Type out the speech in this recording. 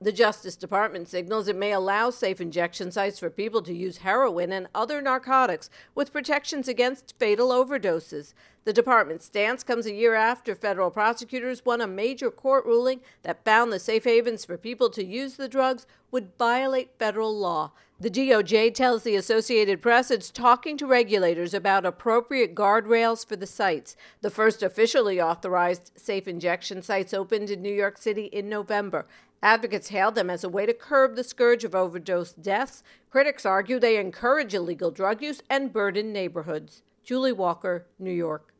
The Justice Department signals it may allow safe injection sites for people to use heroin and other narcotics with protections against fatal overdoses. The department's stance comes a year after federal prosecutors won a major court ruling that found the safe havens for people to use the drugs would violate federal law. The DOJ tells the Associated Press it's talking to regulators about appropriate guardrails for the sites. The first officially authorized safe injection sites opened in New York City in November. Advocates hailed them as a way to curb the scourge of overdose deaths. Critics argue they encourage illegal drug use and burden neighborhoods. Julie Walker, New York.